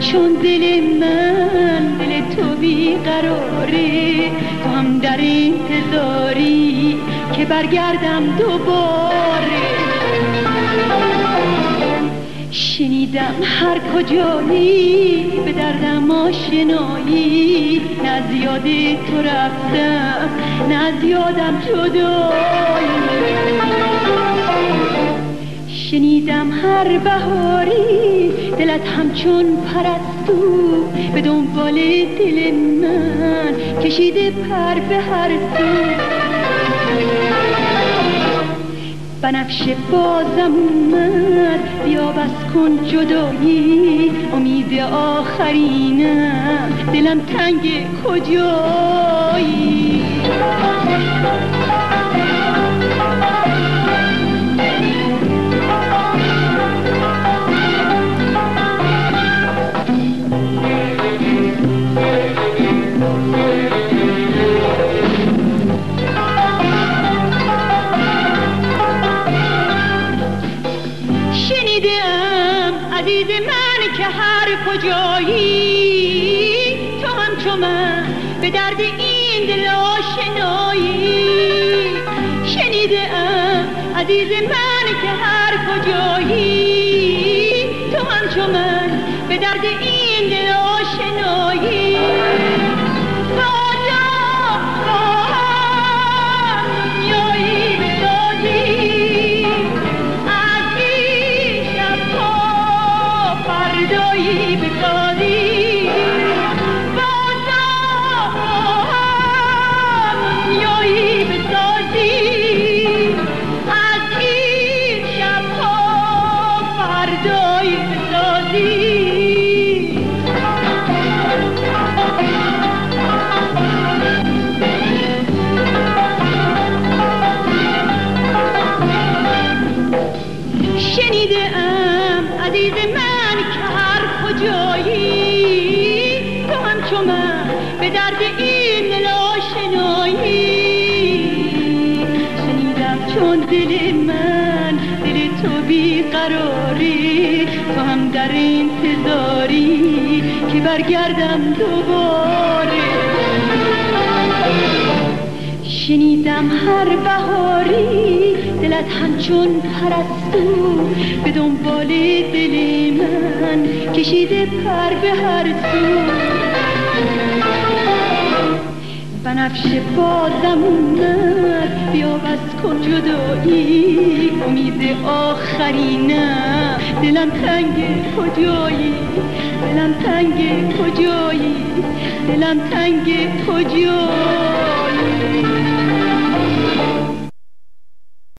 چون دل من دل تو بیقراره، تو هم در انتظاری که برگردم دوباره. شنیدم هر کجایی به دردم آشنایی، نه از یاد تو رفتم نه از یادم جدایی. شنیدم هر بهاری دلت همچون پرستو، به دنبال دل من کشیده پر به هر سو. بنفشه بازم اومد بیا بس کن جدایی، امید آخرینم دلم تنگ کجایی. عزیز من که هر کجایی، تو همچو من به درد این دل آشنایی. شنیدم عزیز من که هر کجایی، تو همچو من به درد این دل آشنایی. عزیز من که هر کجایی، تو همچو من به درد این دل آشنایی. شنیدم چون دل من دل تو بیقراری، تو هم در انتظاری که برگردم دوباره. شنیدم هر بهاری دلت همچون پرستو، به دنبال دل من کشیده پر به هر سو. بنفشه بازم اومد بیا بس کن جدایی، امید آخرینم دلم تنگ کجایی. دلم تنگ کجایی، دلم تنگ کجایی.